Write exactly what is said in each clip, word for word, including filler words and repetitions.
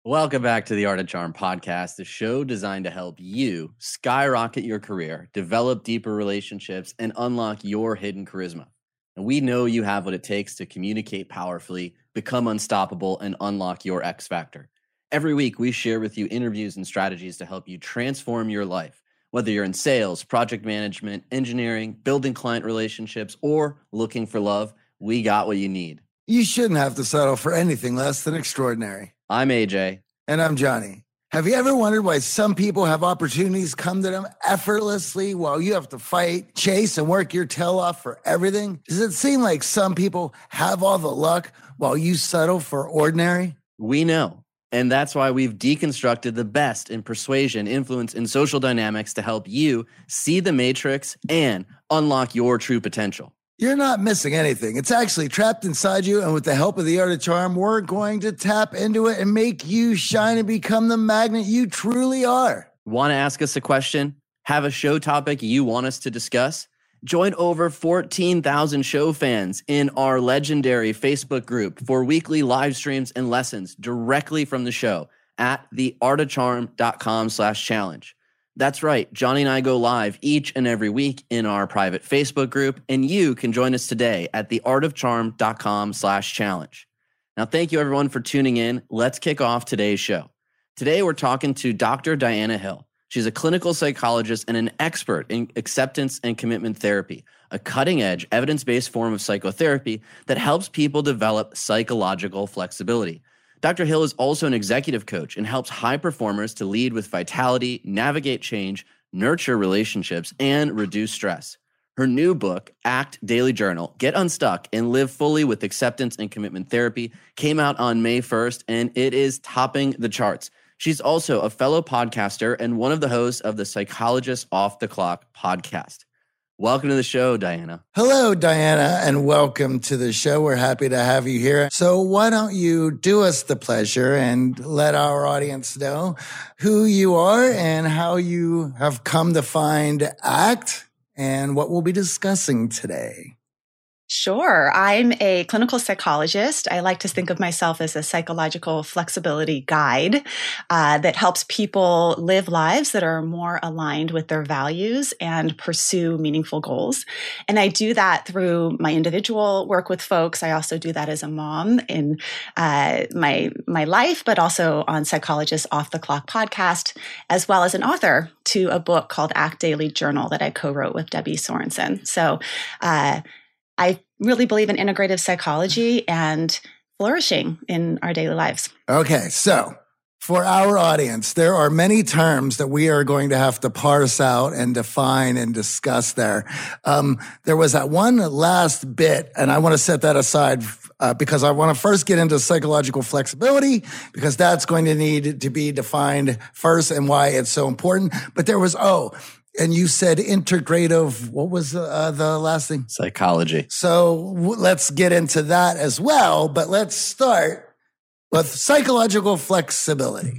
Welcome back to the Art of Charm podcast, the show designed to help you skyrocket your career, develop deeper relationships, and unlock your hidden charisma. And we know you have what it takes to communicate powerfully, become unstoppable, and unlock your X factor. Every week, we share with you interviews and strategies to help you transform your life. Whether you're in sales, project management, engineering, building client relationships, or looking for love, we got what you need. You shouldn't have to settle for anything less than extraordinary. I'm A J. And I'm Johnny. Have you ever wondered why some people have opportunities come to them effortlessly while you have to fight, chase, and work your tail off for everything? Does it seem like some people have all the luck while you settle for ordinary? We know. And that's why we've deconstructed the best in persuasion, influence, and social dynamics to help you see the matrix and unlock your true potential. You're not missing anything. It's actually trapped inside you, and with the help of the Art of Charm, we're going to tap into it and make you shine and become the magnet you truly are. Want to ask us a question? Have a show topic you want us to discuss? Join over fourteen thousand show fans in our legendary Facebook group for weekly live streams and lessons directly from the show at theartofcharm.com slash challenge. That's right. Johnny and I go live each and every week in our private Facebook group, and you can join us today at theartofcharm.com slash challenge. Now, thank you everyone for tuning in. Let's kick off today's show. Today, we're talking to Doctor Diana Hill. She's a clinical psychologist and an expert in acceptance and commitment therapy, a cutting-edge, evidence-based form of psychotherapy that helps people develop psychological flexibility. Doctor Hill is also an executive coach and helps high performers to lead with vitality, navigate change, nurture relationships, and reduce stress. Her new book, Act Daily Journal, Get Unstuck and Live Fully with Acceptance and Commitment Therapy, came out on May first, and it is topping the charts. She's also a fellow podcaster and one of the hosts of the Psychologist Off the Clock podcast. Welcome to the show, Diana. Hello, Diana, and welcome to the show. We're happy to have you here. So why don't you do us the pleasure and let our audience know who you are and how you have come to find ACT and what we'll be discussing today. Sure. I'm a clinical psychologist. I like to think of myself as a psychological flexibility guide uh, that helps people live lives that are more aligned with their values and pursue meaningful goals. And I do that through my individual work with folks. I also do that as a mom in uh, my my life, but also on Psychologist Off the Clock podcast, as well as an author to a book called Act Daily Journal that I co-wrote with Debbie Sorensen. So, uh, I really believe in integrative psychology and flourishing in our daily lives. Okay, so for our audience, there are many terms that we are going to have to parse out and define and discuss there. Um, there was that one last bit, and I want to set that aside uh, because I want to first get into psychological flexibility because that's going to need to be defined first and why it's so important. But there was, oh, and you said integrative, what was uh, the last thing? Psychology. So w- let's get into that as well, but let's start with psychological flexibility.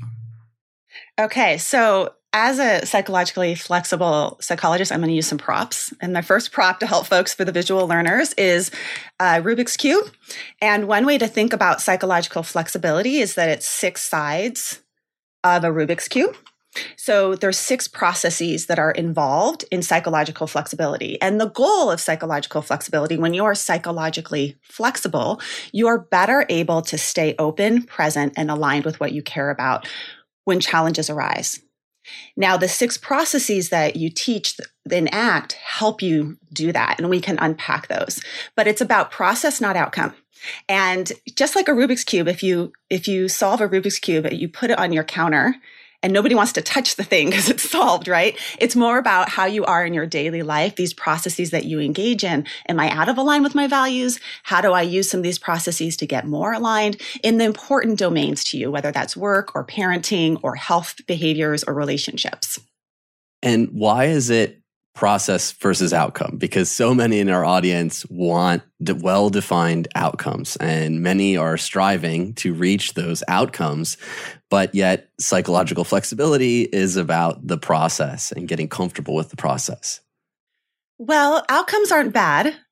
Okay, so as a psychologically flexible psychologist, I'm going to use some props. And my first prop to help folks for the visual learners is uh, Rubik's Cube. And one way to think about psychological flexibility is that it's six sides of a Rubik's Cube. So there's six processes that are involved in psychological flexibility. And the goal of psychological flexibility, when you are psychologically flexible, you are better able to stay open, present, and aligned with what you care about when challenges arise. Now, the six processes that you teach in ACT help you do that, and we can unpack those. But it's about process, not outcome. And just like a Rubik's Cube, if you if you solve a Rubik's Cube, you put it on your counter, and nobody wants to touch the thing because it's solved, right? It's more about how you are in your daily life, these processes that you engage in. Am I out of line with my values? How do I use some of these processes to get more aligned in the important domains to you, whether that's work or parenting or health behaviors or relationships? And why is it process versus outcome? Because so many in our audience want well-defined outcomes, and many are striving to reach those outcomes. But yet psychological flexibility is about the process and getting comfortable with the process. Well, outcomes aren't bad.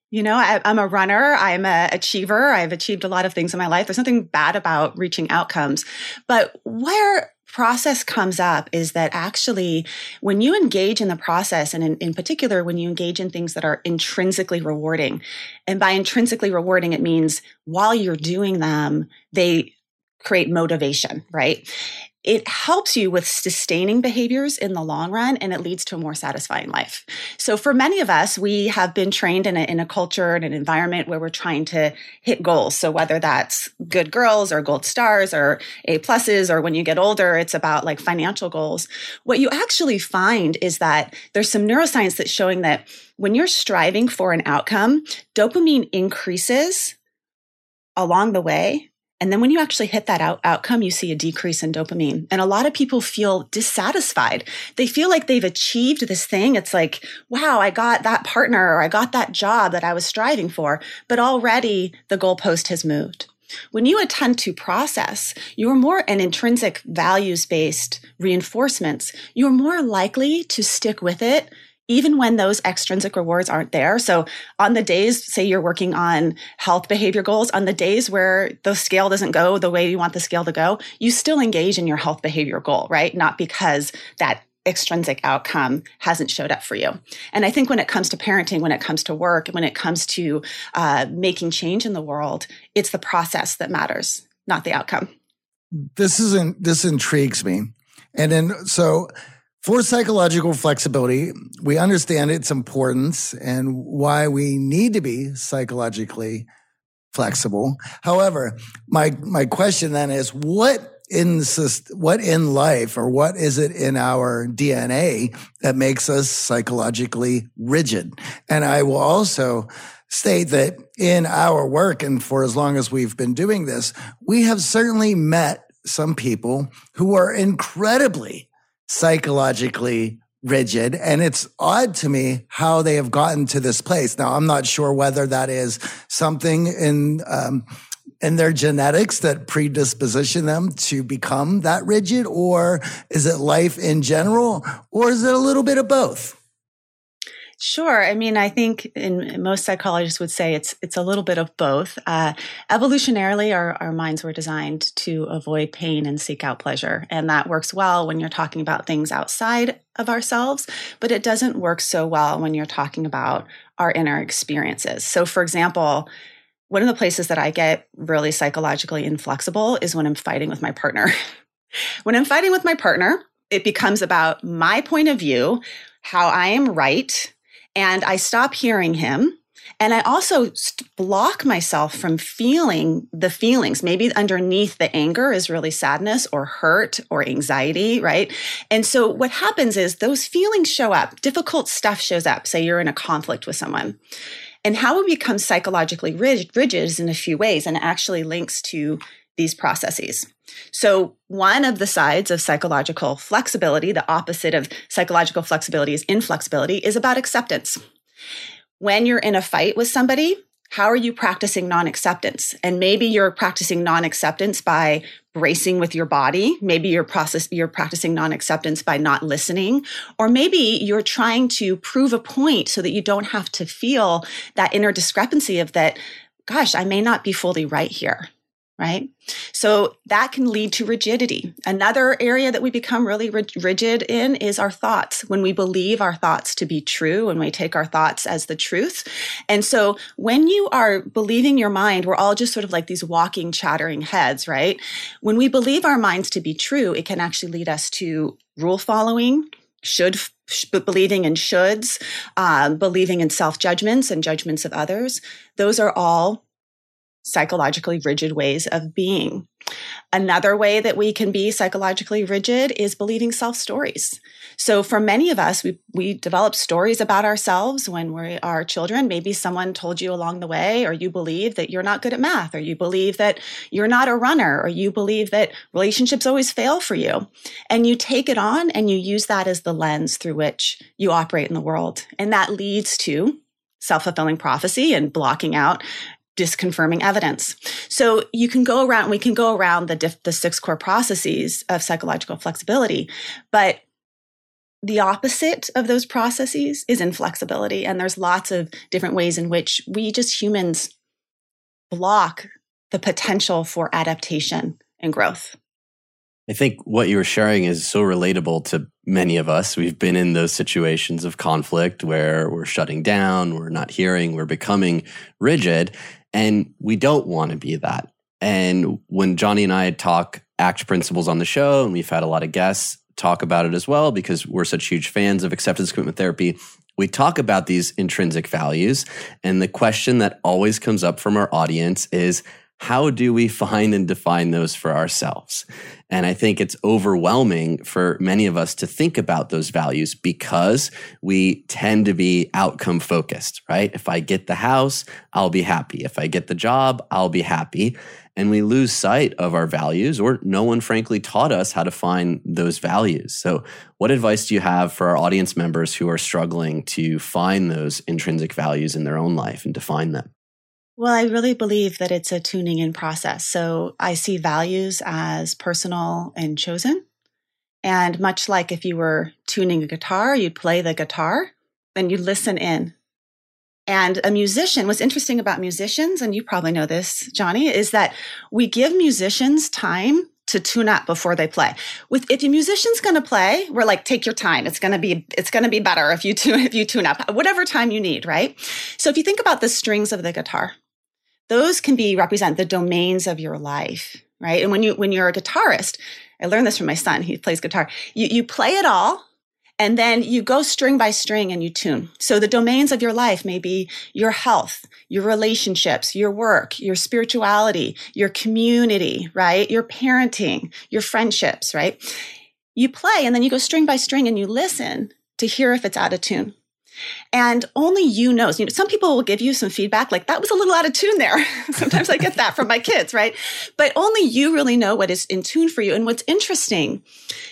You know, I, I'm a runner. I'm an achiever. I've achieved a lot of things in my life. There's nothing bad about reaching outcomes. But where process comes up is that actually when you engage in the process, and in, in particular, when you engage in things that are intrinsically rewarding, and by intrinsically rewarding, it means while you're doing them, they create motivation, right? It helps you with sustaining behaviors in the long run, and it leads to a more satisfying life. So for many of us, we have been trained in a, in a culture and an environment where we're trying to hit goals. So whether that's good girls or gold stars or A pluses, or when you get older, it's about like financial goals. What you actually find is that there's some neuroscience that's showing that when you're striving for an outcome, dopamine increases along the way. And then when you actually hit that out- outcome, you see a decrease in dopamine. And a lot of people feel dissatisfied. They feel like they've achieved this thing. It's like, wow, I got that partner, or I got that job that I was striving for, but already the goalpost has moved. When you attend to process, you're more an intrinsic values-based reinforcements, you're more likely to stick with it even when those extrinsic rewards aren't there. So on the days, say you're working on health behavior goals, on the days where the scale doesn't go the way you want the scale to go, you still engage in your health behavior goal, right? Not because that extrinsic outcome hasn't showed up for you. And I think when it comes to parenting, when it comes to work, when it comes to uh, making change in the world, it's the process that matters, not the outcome. This isn't, this intrigues me. And then, so for psychological flexibility, we understand its importance and why we need to be psychologically flexible. However, my my question then is, what in what in life, or what is it in our D N A that makes us psychologically rigid? And I will also state that in our work, and for as long as we've been doing this, we have certainly met some people who are incredibly psychologically rigid. And it's odd to me how they have gotten to this place. Now, I'm not sure whether that is something in, um, in their genetics that predisposition them to become that rigid, or is it life in general, or is it a little bit of both? Sure. I mean, I think in, most psychologists would say it's it's a little bit of both. Uh, evolutionarily, our, our minds were designed to avoid pain and seek out pleasure. And that works well when you're talking about things outside of ourselves, but it doesn't work so well when you're talking about our inner experiences. So for example, one of the places that I get really psychologically inflexible is when I'm fighting with my partner. When I'm fighting with my partner, it becomes about my point of view, how I am right, and I stop hearing him. And I also block myself from feeling the feelings. Maybe underneath the anger is really sadness or hurt or anxiety, right? And so what happens is those feelings show up. Difficult stuff shows up. Say you're in a conflict with someone. And how we become psychologically rigid, rigid is in a few ways, and it actually links to these processes. So one of the sides of psychological flexibility, the opposite of psychological flexibility is inflexibility, is about acceptance. When you're in a fight with somebody, how are you practicing non-acceptance? And maybe you're practicing non-acceptance by bracing with your body. Maybe you're process, you're practicing non-acceptance by not listening. Or maybe you're trying to prove a point so that you don't have to feel that inner discrepancy of that, gosh, I may not be fully right here. Right? So that can lead to rigidity. Another area that we become really rigid in is our thoughts. When we believe our thoughts to be true, and we take our thoughts as the truth. And so when you are believing your mind, we're all just sort of like these walking, chattering heads, right? When we believe our minds to be true, it can actually lead us to rule following, should believing in shoulds, um, believing in self-judgments and judgments of others. Those are all psychologically rigid ways of being. Another way that we can be psychologically rigid is believing self-stories. So for many of us, we, we develop stories about ourselves when we are children. Maybe someone told you along the way, or you believe that you're not good at math, or you believe that you're not a runner, or you believe that relationships always fail for you. And you take it on and you use that as the lens through which you operate in the world. And that leads to self-fulfilling prophecy and blocking out disconfirming evidence. So you can go around, we can go around the, diff, the six core processes of psychological flexibility, but the opposite of those processes is inflexibility. And there's lots of different ways in which we just humans block the potential for adaptation and growth. I think what you were sharing is so relatable to many of us. We've been in those situations of conflict where we're shutting down, we're not hearing, we're becoming rigid, and we don't want to be that. And when Johnny and I talk ACT principles on the show, and we've had a lot of guests talk about it as well, because we're such huge fans of acceptance commitment therapy, we talk about these intrinsic values. And the question that always comes up from our audience is, how do we find and define those for ourselves? And I think it's overwhelming for many of us to think about those values because we tend to be outcome focused, right? If I get the house, I'll be happy. If I get the job, I'll be happy. And we lose sight of our values, or no one frankly taught us how to find those values. So what advice do you have for our audience members who are struggling to find those intrinsic values in their own life and define them? Well, I really believe that it's a tuning in process. So I see values as personal and chosen. And much like if you were tuning a guitar, you'd play the guitar, then you'd listen in. And a musician, what's interesting about musicians, and you probably know this, Johnny, is that we give musicians time to tune up before they play. With if a musician's going to play, we're like, take your time. It's going to be it's going to be better if you tune if you tune up, whatever time you need, right? So if you think about the strings of the guitar, those can be represent the domains of your life, right? And when you when you're a guitarist, I learned this from my son. He plays guitar. You you play it all. And then you go string by string and you tune. So the domains of your life may be your health, your relationships, your work, your spirituality, your community, right? Your parenting, your friendships, right? You play and then you go string by string and you listen to hear if it's out of tune. And only you knows. You know, some people will give you some feedback like, that was a little out of tune there. Sometimes I get that from my kids, right? But only you really know what is in tune for you. And what's interesting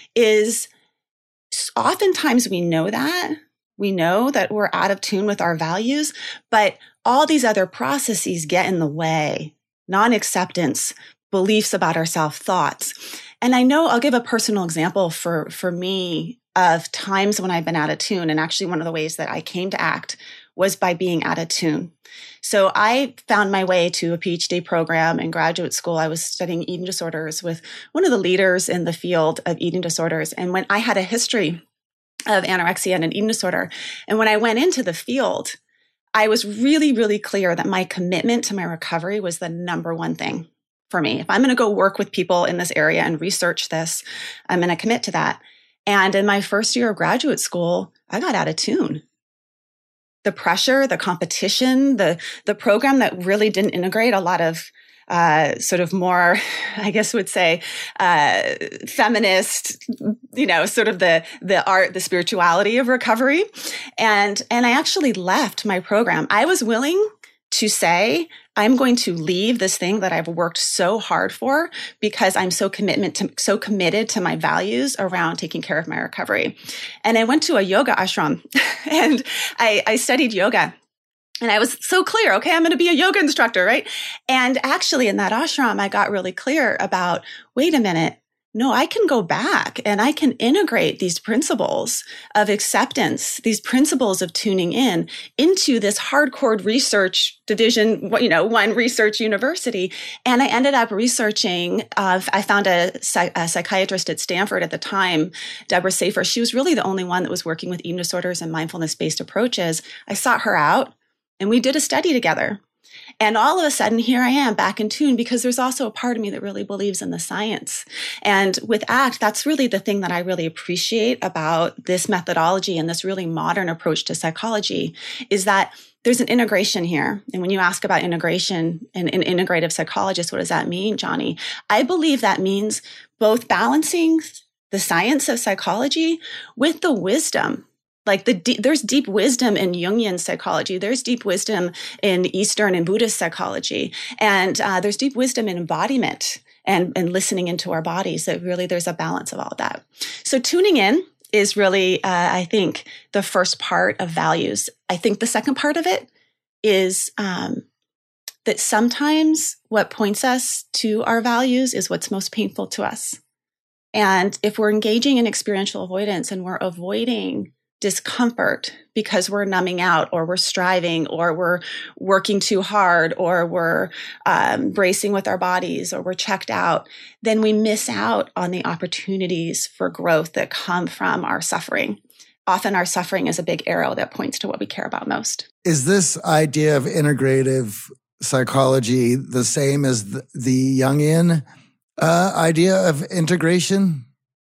is oftentimes we know that. We know that we're out of tune with our values, but all these other processes get in the way. Non-acceptance, beliefs about ourselves, thoughts. And I know I'll give a personal example for, for me of times when I've been out of tune. And actually one of the ways that I came to ACT was by being out of tune. So I found my way to a PhD program in graduate school. I was studying eating disorders with one of the leaders in the field of eating disorders. And when I had a history of anorexia and an eating disorder, and when I went into the field, I was really, really clear that my commitment to my recovery was the number one thing for me. If I'm going to go work with people in this area and research this, I'm going to commit to that. And in my first year of graduate school, I got out of tune. The pressure, the competition, the the program that really didn't integrate a lot of uh, sort of more, I guess would say, uh, feminist, you know, sort of the the art, the spirituality of recovery. And and I actually left my program. I was willing to say, I'm going to leave this thing that I've worked so hard for because I'm so commitment to, so committed to my values around taking care of my recovery. And I went to a yoga ashram and I, I studied yoga. And I was so clear, okay, I'm going to be a yoga instructor, right? And actually in that ashram, I got really clear about, wait a minute, no, I can go back and I can integrate these principles of acceptance, these principles of tuning in into this hardcore research division, you know, one research university. And I ended up researching, uh, I found a, a psychiatrist at Stanford at the time, Deborah Safer. She was really the only one that was working with eating disorders and mindfulness-based approaches. I sought her out and we did a study together. And all of a sudden, here I am back in tune because there's also a part of me that really believes in the science. And with ACT, that's really the thing that I really appreciate about this methodology and this really modern approach to psychology is that there's an integration here. And when you ask about integration and an integrative psychologist, what does that mean, Johnny? I believe that means both balancing the science of psychology with the wisdom. Like the de- there's deep wisdom in Jungian psychology. There's deep wisdom in Eastern and Buddhist psychology. And uh, there's deep wisdom in embodiment and, and listening into our bodies. That really there's a balance of all of that. So tuning in is really, uh, I think, the first part of values. I think the second part of it is um, that sometimes what points us to our values is what's most painful to us. And if we're engaging in experiential avoidance and we're avoiding discomfort because we're numbing out or we're striving or we're working too hard or we're um, bracing with our bodies or we're checked out, then we miss out on the opportunities for growth that come from our suffering. Often our suffering is a big arrow that points to what we care about most. Is this idea of integrative psychology the same as the, the Jungian uh, idea of integration?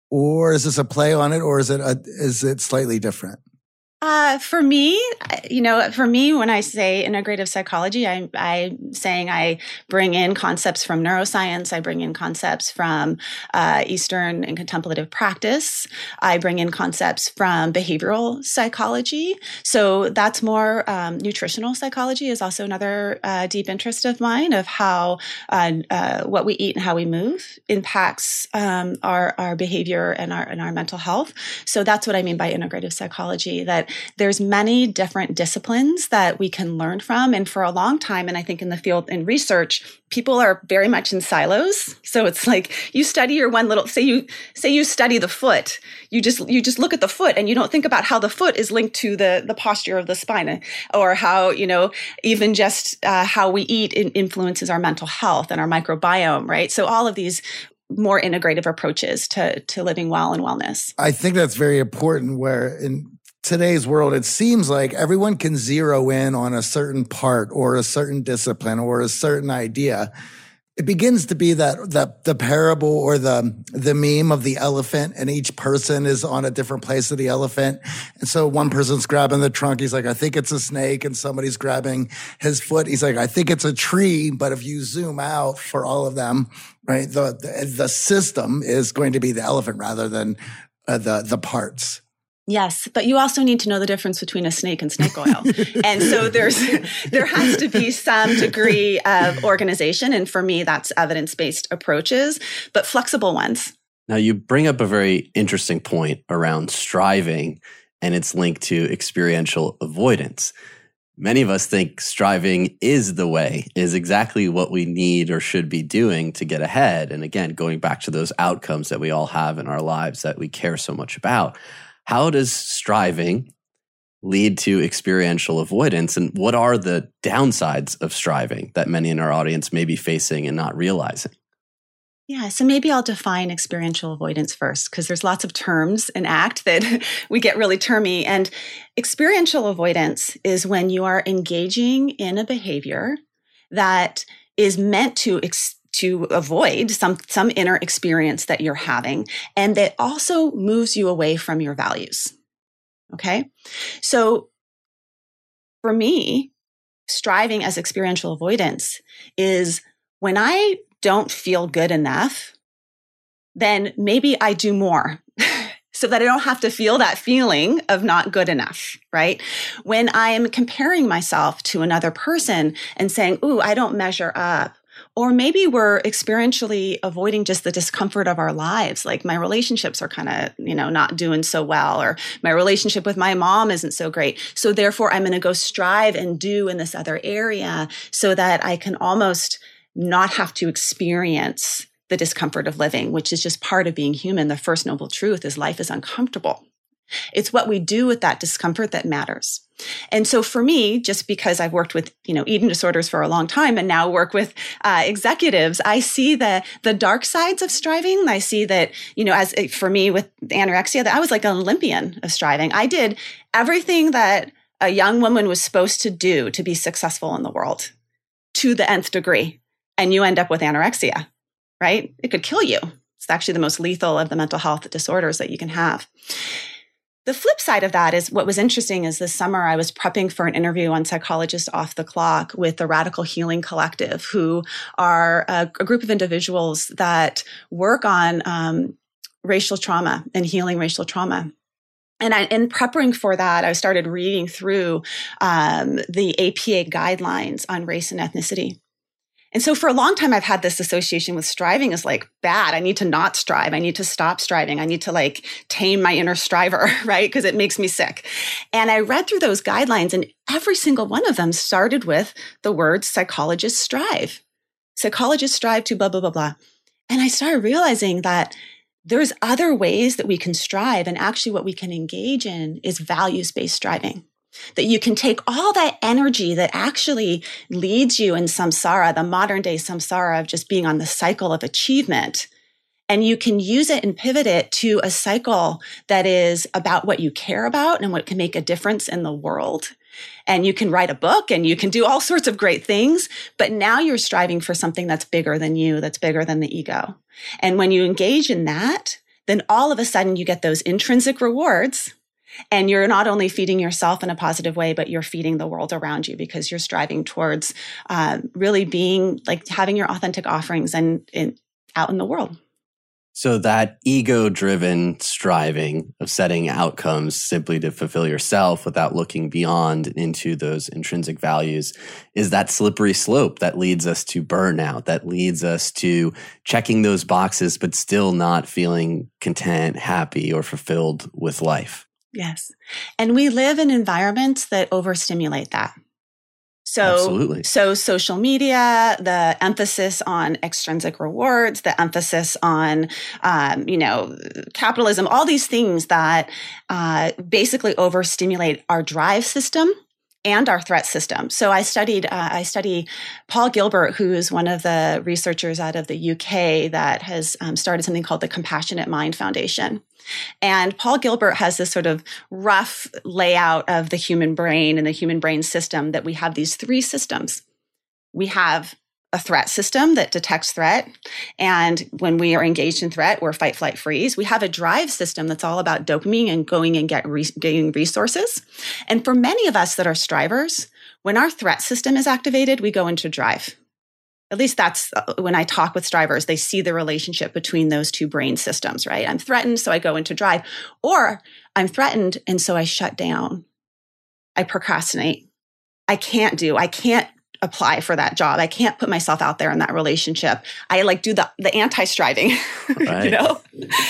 Or is this a play on it, or is it a, is it slightly different? Uh, for me, you know, for me, when I say integrative psychology, I, I'm saying I bring in concepts from neuroscience. I bring in concepts from uh, Eastern and contemplative practice. I bring in concepts from behavioral psychology. So that's more um, nutritional psychology is also another uh, deep interest of mine of how uh, uh, what we eat and how we move impacts um, our our behavior and our and our mental health. So that's what I mean by integrative psychology. That there's many different disciplines that we can learn from. And for a long time, and I think in the field in research, people are very much in silos. So it's like you study your one little, say you, say you study the foot, you just, you just look at the foot and you don't think about how the foot is linked to the, the posture of the spine or how, you know, even just uh, how we eat influences our mental health and our microbiome, right? So all of these more integrative approaches to, to living well and wellness. I think that's very important where in today's world, it seems like everyone can zero in on a certain part or a certain discipline or a certain idea. It begins to be that, that the parable or the, the meme of the elephant, and each person is on a different place of the elephant. And so one person's grabbing the trunk. He's like, I think it's a snake. And somebody's grabbing his foot. He's like, I think it's a tree. But if you zoom out for all of them, right, the, the, the system is going to be the elephant rather than uh, the, the parts. Yes, but you also need to know the difference between a snake and snake oil. And so there's there has to be some degree of organization. And for me, that's evidence-based approaches, but flexible ones. Now, you bring up a very interesting point around striving and its link to experiential avoidance. Many of us think striving is the way, is exactly what we need or should be doing to get ahead. And again, going back to those outcomes that we all have in our lives that we care so much about. How does striving lead to experiential avoidance? And what are the downsides of striving that many in our audience may be facing and not realizing? Yeah, so maybe I'll define experiential avoidance first, because there's lots of terms in ACT that we get really termy. And experiential avoidance is when you are engaging in a behavior that is meant to ex- to avoid some, some inner experience that you're having, and that also moves you away from your values. Okay? So for me, striving as experiential avoidance is when I don't feel good enough, then maybe I do more so that I don't have to feel that feeling of not good enough, right? When I am comparing myself to another person and saying, ooh, I don't measure up. Or maybe we're experientially avoiding just the discomfort of our lives. Like my relationships are kind of, you know, not doing so well, or my relationship with my mom isn't so great. So therefore, I'm going to go strive and do in this other area so that I can almost not have to experience the discomfort of living, which is just part of being human. The first noble truth is life is uncomfortable. It's what we do with that discomfort that matters. And so for me, just because I've worked with, you know, eating disorders for a long time and now work with uh, executives, I see the the dark sides of striving. I see that, you know, as for me with anorexia, that I was like an Olympian of striving. I did everything that a young woman was supposed to do to be successful in the world to the nth degree. And you end up with anorexia, right? It could kill you. It's actually the most lethal of the mental health disorders that you can have. The flip side of that is what was interesting is this summer I was prepping for an interview on Psychologist Off the Clock with the Radical Healing Collective, who are a, a group of individuals that work on um, racial trauma and healing racial trauma. And I, in preparing for that, I started reading through um, the A P A guidelines on race and ethnicity. And so for a long time, I've had this association with striving as like bad. I need to not strive. I need to stop striving. I need to like tame my inner striver, right? Because it makes me sick. And I read through those guidelines, and every single one of them started with the words psychologists strive. Psychologists strive to blah, blah, blah, blah. And I started realizing that there's other ways that we can strive. And actually what we can engage in is values-based striving. That you can take all that energy that actually leads you in samsara, the modern day samsara of just being on the cycle of achievement, and you can use it and pivot it to a cycle that is about what you care about and what can make a difference in the world. And you can write a book and you can do all sorts of great things, but now you're striving for something that's bigger than you, that's bigger than the ego. And when you engage in that, then all of a sudden you get those intrinsic rewards, and you're not only feeding yourself in a positive way, but you're feeding the world around you because you're striving towards uh, really being like having your authentic offerings and, and out in the world. So that ego-driven striving of setting outcomes simply to fulfill yourself without looking beyond into those intrinsic values is that slippery slope that leads us to burnout, that leads us to checking those boxes, but still not feeling content, happy, or fulfilled with life. Yes. And we live in environments that overstimulate that. So, Absolutely. so social media, the emphasis on extrinsic rewards, the emphasis on, um, you know, capitalism, all these things that uh, basically overstimulate our drive system and our threat system. So I studied, uh, I study Paul Gilbert, who is one of the researchers out of the U K that has um, started something called the Compassionate Mind Foundation. And Paul Gilbert has this sort of rough layout of the human brain and the human brain system that we have these three systems. We have a threat system that detects threat. And when we are engaged in threat, we're fight, flight, freeze. We have a drive system that's all about dopamine and going and get re- getting resources. And for many of us that are strivers, when our threat system is activated, we go into drive. At least that's when I talk with strivers, they see the relationship between those two brain systems, right? I'm threatened, so I go into drive. Or I'm threatened, and so I shut down. I procrastinate. I can't do, I can't apply for that job. I can't put myself out there in that relationship. I like do the, the anti-striving, right. you know?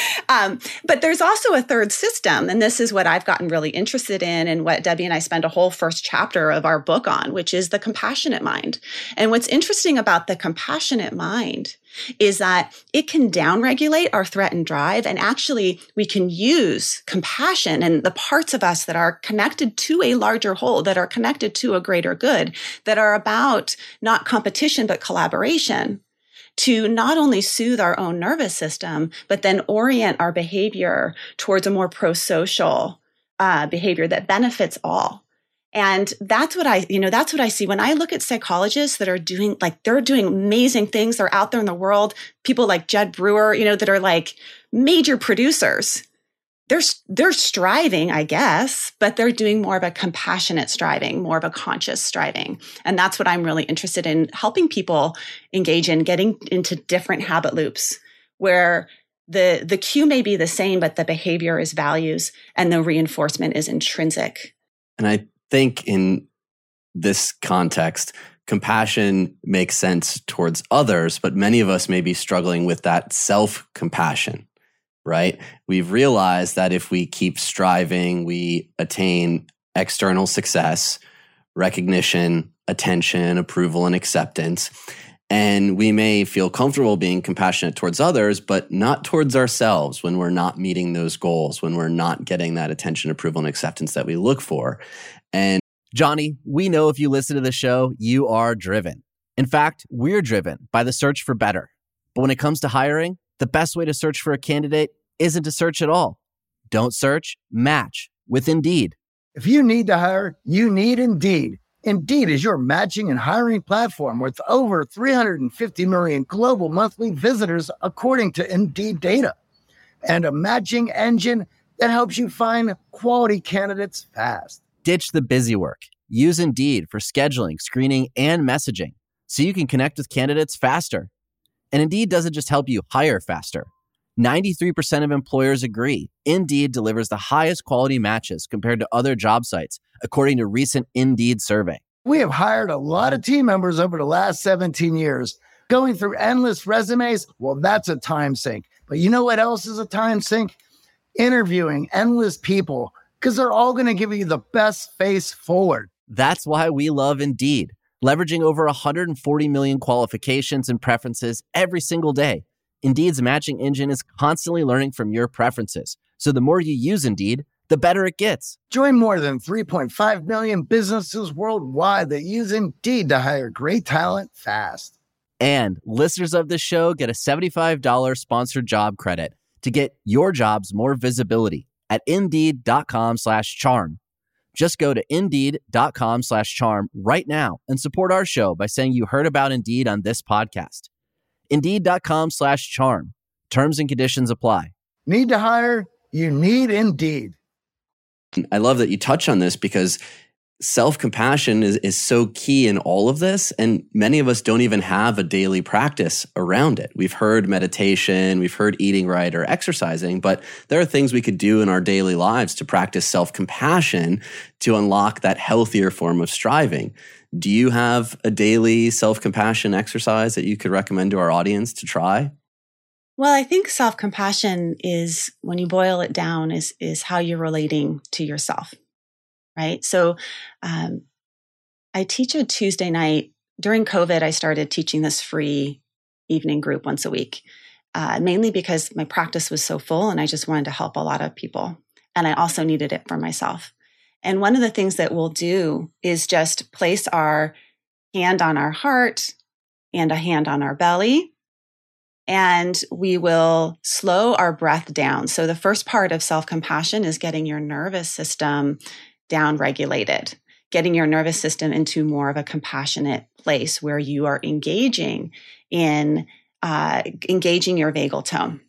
Um, but there's also a third system. And this is what I've gotten really interested in and what Debbie and I spend a whole first chapter of our book on, which is the compassionate mind. And what's interesting about the compassionate mind is that it can downregulate our threat and drive. And actually, we can use compassion and the parts of us that are connected to a larger whole, that are connected to a greater good, that are about not competition, but collaboration, to not only soothe our own nervous system, but then orient our behavior towards a more pro-social uh, behavior that benefits all. And that's what I, you know, that's what I see when I look at psychologists that are doing, like, they're doing amazing things. They're out there in the world. People like Jed Brewer, you know, that are like major producers. They're, they're striving, I guess, but they're doing more of a compassionate striving, more of a conscious striving. And that's what I'm really interested in helping people engage in, getting into different habit loops where the, the cue may be the same, but the behavior is values and the reinforcement is intrinsic. And I think in this context, compassion makes sense towards others, but many of us may be struggling with that self-compassion, right? We've realized that if we keep striving, we attain external success, recognition, attention, approval, and acceptance. And we may feel comfortable being compassionate towards others, but not towards ourselves when we're not meeting those goals, when we're not getting that attention, approval, and acceptance that we look for. And Johnny, we know if you listen to the show, you are driven. In fact, we're driven by the search for better. But when it comes to hiring, the best way to search for a candidate isn't to search at all. Don't search, match with Indeed. If you need to hire, you need Indeed. Indeed is your matching and hiring platform with over three hundred fifty million global monthly visitors, according to Indeed data, and a matching engine that helps you find quality candidates fast. Ditch the busy work. Use Indeed for scheduling, screening, and messaging so you can connect with candidates faster. And Indeed doesn't just help you hire faster. ninety-three percent of employers agree Indeed delivers the highest quality matches compared to other job sites, according to a recent Indeed survey. We have hired a lot of team members over the last seventeen years. Going through endless resumes, well, that's a time sink. But you know what else is a time sink? Interviewing endless people, because they're all going to give you the best face forward. That's why we love Indeed, leveraging over one hundred forty million qualifications and preferences every single day. Indeed's matching engine is constantly learning from your preferences. So the more you use Indeed, the better it gets. Join more than three point five million businesses worldwide that use Indeed to hire great talent fast. And listeners of this show get a seventy-five dollars sponsored job credit to get your jobs more visibility at Indeed.com slash charm. Just go to Indeed.com slash charm right now and support our show by saying you heard about Indeed on this podcast. Indeed.com slash charm. Terms and conditions apply. Need to hire? You need Indeed. I love that you touch on this because self-compassion is, is so key in all of this. And many of us don't even have a daily practice around it. We've heard meditation, we've heard eating right or exercising, but there are things we could do in our daily lives to practice self-compassion to unlock that healthier form of striving. Do you have a daily self-compassion exercise that you could recommend to our audience to try? Well, I think self-compassion is, when you boil it down, is, is how you're relating to yourself. Right. So um, I teach a Tuesday night. During COVID, I started teaching this free evening group once a week, uh, mainly because my practice was so full and I just wanted to help a lot of people. And I also needed it for myself. And one of the things that we'll do is just place our hand on our heart and a hand on our belly. And we will slow our breath down. So the first part of self-compassion is getting your nervous system down regulated, getting your nervous system into more of a compassionate place where you are engaging in uh, engaging your vagal tone.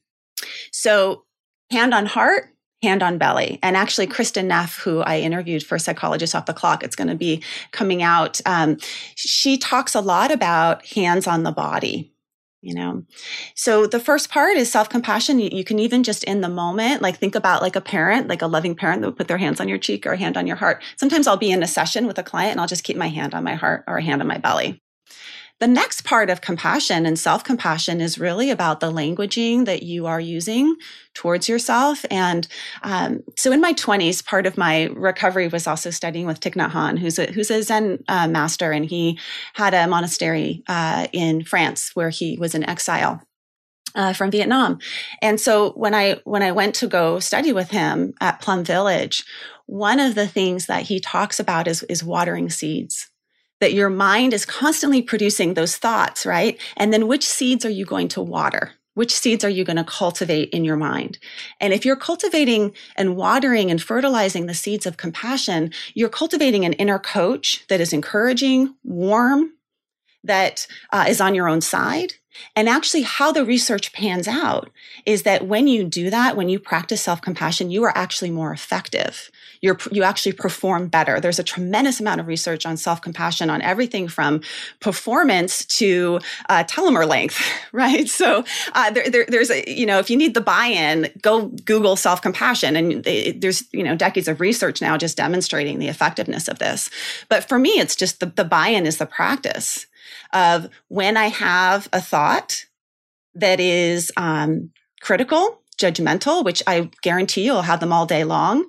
So hand on heart, hand on belly. And actually, Kristin Neff, who I interviewed for Psychologist Off the Clock, it's going to be coming out. Um, she talks a lot about hands on the body. You know, so the first part is self-compassion. You, you can even just in the moment, like think about like a parent, like a loving parent that would put their hands on your cheek or a hand on your heart. Sometimes I'll be in a session with a client and I'll just keep my hand on my heart or a hand on my belly. The next part of compassion and self-compassion is really about the languaging that you are using towards yourself. And um, so in my twenties, part of my recovery was also studying with Thich Nhat Hanh, who's a, who's a Zen uh, master. And he had a monastery uh, in France where he was in exile uh, from Vietnam. And so when I when I went to go study with him at Plum Village, one of the things that he talks about is, is watering seeds. That your mind is constantly producing those thoughts, right? And then which seeds are you going to water? Which seeds are you going to cultivate in your mind? And if you're cultivating and watering and fertilizing the seeds of compassion, you're cultivating an inner coach that is encouraging, warm, that uh, is on your own side. And actually how the research pans out is that when you do that, when you practice self-compassion, you are actually more effective. You're, you actually perform better. There's a tremendous amount of research on self-compassion on everything from performance to uh, telomere length, right? So uh, there, there, there's a, you know, if you need the buy-in, go Google self-compassion. And they, there's, you know, decades of research now just demonstrating the effectiveness of this. But for me, it's just the, the buy-in is the practice of when I have a thought that is um, critical, judgmental, which I guarantee you'll have them all day long.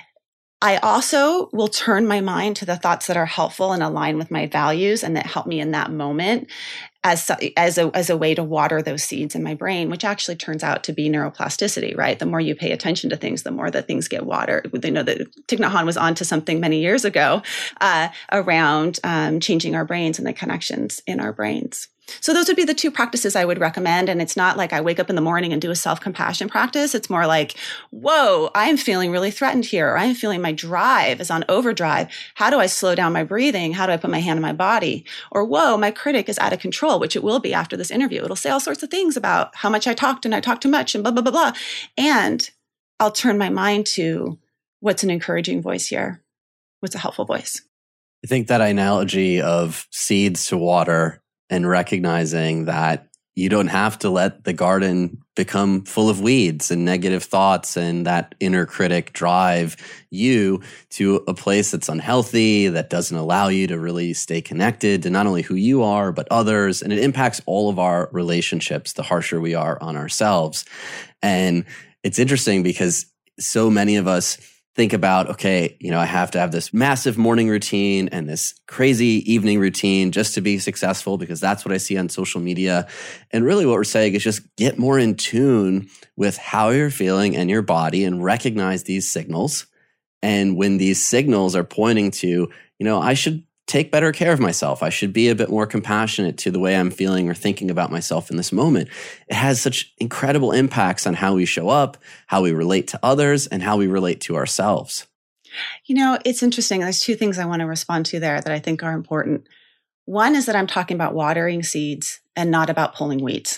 I also will turn my mind to the thoughts that are helpful and align with my values and that help me in that moment as, as, a, as a way to water those seeds in my brain, which actually turns out to be neuroplasticity, right? The more you pay attention to things, the more that things get watered. They know that Thich Nhat Hanh was onto something many years ago uh, around um, changing our brains and the connections in our brains. So those would be the two practices I would recommend. And it's not like I wake up in the morning and do a self-compassion practice. It's more like, whoa, I'm feeling really threatened here. Or I'm feeling my drive is on overdrive. How do I slow down my breathing? How do I put my hand on my body? Or, whoa, my critic is out of control, which it will be after this interview. It'll say all sorts of things about how much I talked and I talked too much and blah, blah, blah, blah. And I'll turn my mind to what's an encouraging voice here? What's a helpful voice? I think that analogy of seeds to water and recognizing that you don't have to let the garden become full of weeds and negative thoughts and that inner critic drive you to a place that's unhealthy, that doesn't allow you to really stay connected to not only who you are, but others. And it impacts all of our relationships, the harsher we are on ourselves. And it's interesting because so many of us think about, okay, you know, I have to have this massive morning routine and this crazy evening routine just to be successful because that's what I see on social media. And really what we're saying is just get more in tune with how you're feeling and your body and recognize these signals. And when these signals are pointing to, you know, I should take better care of myself. I should be a bit more compassionate to the way I'm feeling or thinking about myself in this moment. It has such incredible impacts on how we show up, how we relate to others, and how we relate to ourselves. You know, it's interesting. There's two things I want to respond to there that I think are important. One is that I'm talking about watering seeds and not about pulling weeds.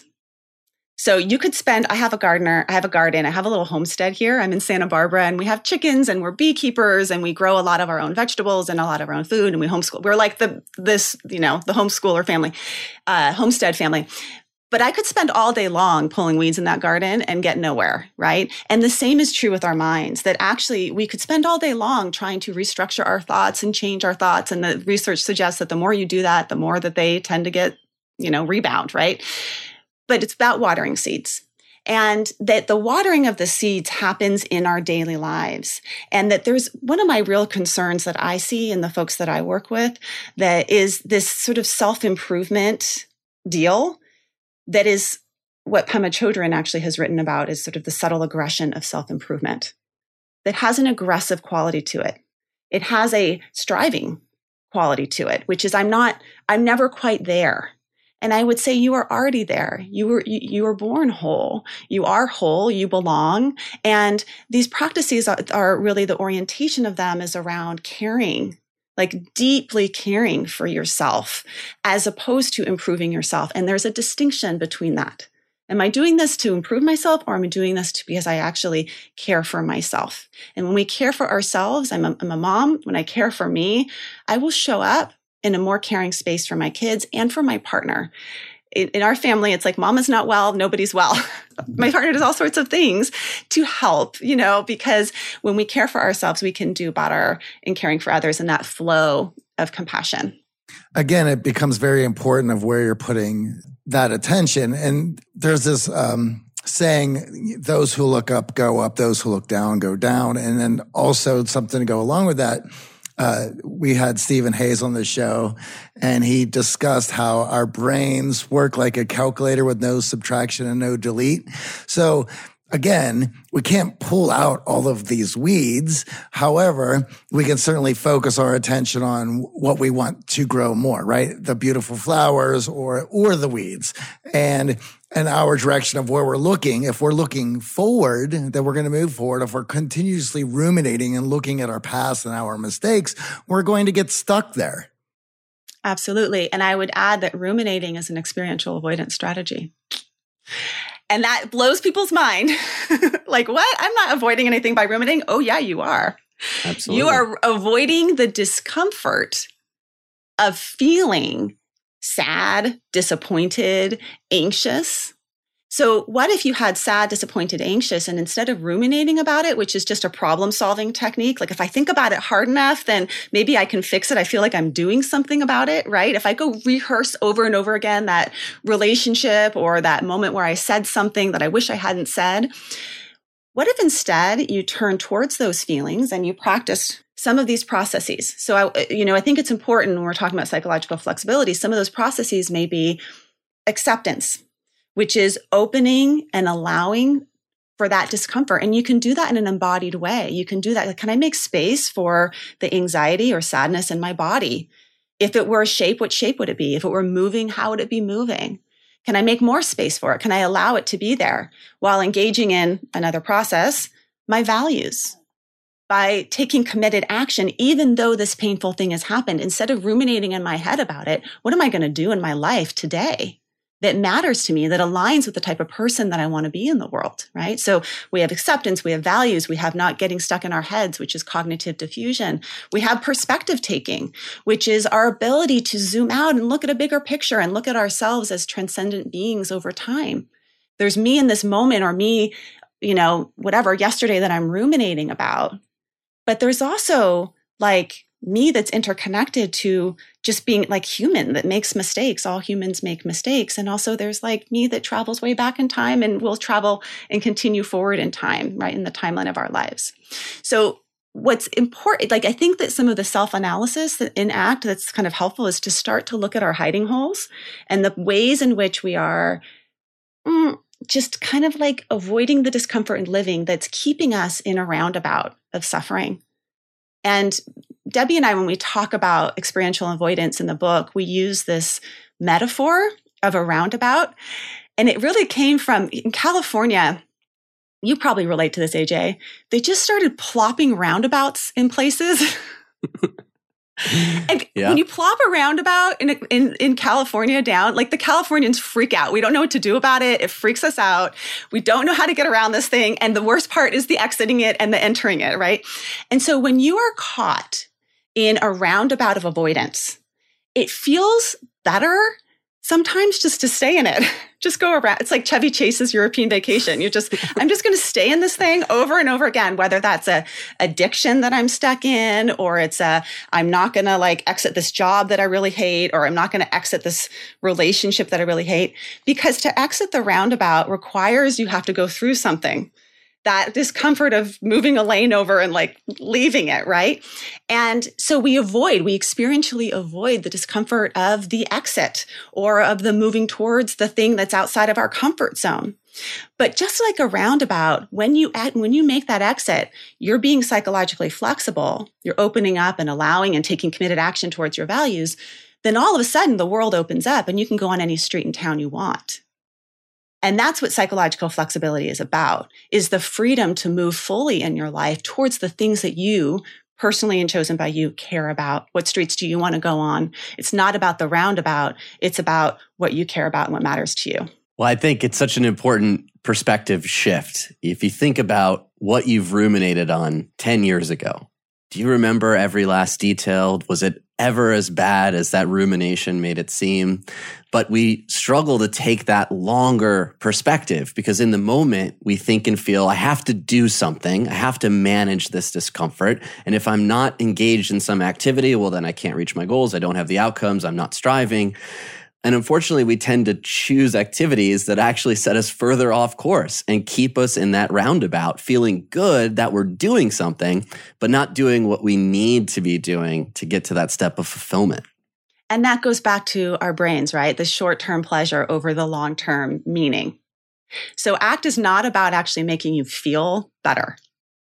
So you could spend, I have a gardener, I have a garden, I have a little homestead here. I'm in Santa Barbara and we have chickens and we're beekeepers and we grow a lot of our own vegetables and a lot of our own food and we homeschool. We're like the, this, you know, the homeschooler family, uh, homestead family. But I could spend all day long pulling weeds in that garden and get nowhere, right? And the same is true with our minds, that actually we could spend all day long trying to restructure our thoughts and change our thoughts. And the research suggests that the more you do that, the more that they tend to get, you know, rebound, right? But it's about watering seeds. And that the watering of the seeds happens in our daily lives. And that there's one of my real concerns that I see in the folks that I work with that is this sort of self-improvement deal that is what Pema Chodron actually has written about is sort of the subtle aggression of self-improvement that has an aggressive quality to it. It has a striving quality to it, which is I'm not, I'm never quite there. And I would say you are already there. You were you, you were born whole. You are whole. You belong. And these practices are, are really the orientation of them is around caring, like deeply caring for yourself, as opposed to improving yourself. And there's a distinction between that. Am I doing this to improve myself, or am I doing this to, because I actually care for myself? And when we care for ourselves, I'm a, I'm a mom. When I care for me, I will show up in a more caring space for my kids and for my partner. In, in our family, it's like mama's not well, nobody's well. My partner does all sorts of things to help, you know, because when we care for ourselves, we can do better in caring for others and that flow of compassion. Again, it becomes very important of where you're putting that attention. And there's this um, saying, those who look up go up, those who look down go down. And then also something to go along with that, Uh, we had Stephen Hayes on the show, and he discussed how our brains work like a calculator with no subtraction and no delete. So again, we can't pull out all of these weeds. However, we can certainly focus our attention on what we want to grow more, right? The beautiful flowers or, or the weeds. And and our direction of where we're looking. If we're looking forward, then we're going to move forward. If we're continuously ruminating and looking at our past and our mistakes, we're going to get stuck there. Absolutely. And I would add that ruminating is an experiential avoidance strategy. And that blows people's mind. Like, what? I'm not avoiding anything by ruminating. Oh, yeah, you are. Absolutely. You are avoiding the discomfort of feeling sad, disappointed, anxious. So what if you had sad, disappointed, anxious, and instead of ruminating about it, which is just a problem-solving technique, like if I think about it hard enough, then maybe I can fix it. I feel like I'm doing something about it, right? If I go rehearse over and over again that relationship or that moment where I said something that I wish I hadn't said, what if instead you turn towards those feelings and you practice some of these processes? So, I, you know, I think it's important when we're talking about psychological flexibility, some of those processes may be acceptance, which is opening and allowing for that discomfort. And you can do that in an embodied way. You can do that. Can I make space for the anxiety or sadness in my body? If it were a shape, what shape would it be? If it were moving, how would it be moving? Can I make more space for it? Can I allow it to be there while engaging in another process, my values? By taking committed action, even though this painful thing has happened, instead of ruminating in my head about it, what am I going to do in my life today that matters to me, that aligns with the type of person that I want to be in the world, right? So we have acceptance, we have values, we have not getting stuck in our heads, which is cognitive diffusion. We have perspective taking, which is our ability to zoom out and look at a bigger picture and look at ourselves as transcendent beings over time. There's me in this moment, or me, you know, whatever, yesterday that I'm ruminating about. But there's also like me that's interconnected to just being like human that makes mistakes. All humans make mistakes. And also there's like me that travels way back in time and will travel and continue forward in time, right? In the timeline of our lives. So what's important, like I think that some of the self-analysis that in ACT that's kind of helpful is to start to look at our hiding holes and the ways in which we are mm, just kind of like avoiding the discomfort in living that's keeping us in a roundabout of suffering. And Debbie and I, when we talk about experiential avoidance in the book, we use this metaphor of a roundabout. And it really came from in California. You probably relate to this, A J. They just started plopping roundabouts in places. And yeah. when you plop a roundabout in, in in California down, like the Californians freak out. We don't know what to do about it. It freaks us out. We don't know how to get around this thing. And the worst part is the exiting it and the entering it, right? And so when you are caught in a roundabout of avoidance, it feels better sometimes just to stay in it. Just go around. It's like Chevy Chase's European Vacation. You just, I'm just going to stay in this thing over and over again, whether that's a addiction that I'm stuck in, or it's a, I'm not going to like exit this job that I really hate, or I'm not going to exit this relationship that I really hate. Because to exit the roundabout requires you have to go through something. That discomfort of moving a lane over and like leaving it, right? And so we avoid, we experientially avoid the discomfort of the exit or of the moving towards the thing that's outside of our comfort zone. But just like a roundabout, when you when you make that exit, you're being psychologically flexible, you're opening up and allowing and taking committed action towards your values, then all of a sudden the world opens up and you can go on any street in town you want. And that's what psychological flexibility is about, is the freedom to move fully in your life towards the things that you personally and chosen by you care about. What streets do you want to go on? It's not about the roundabout. It's about what you care about and what matters to you. Well, I think it's such an important perspective shift. If you think about what you've ruminated on ten years ago, do you remember every last detail? Was it ever as bad as that rumination made it seem? But we struggle to take that longer perspective because in the moment we think and feel, I have to do something. I have to manage this discomfort. And if I'm not engaged in some activity, well, then I can't reach my goals. I don't have the outcomes. I'm not striving. And unfortunately, we tend to choose activities that actually set us further off course and keep us in that roundabout, feeling good that we're doing something, but not doing what we need to be doing to get to that step of fulfillment. And that goes back to our brains, right? The short-term pleasure over the long-term meaning. So ACT is not about actually making you feel better.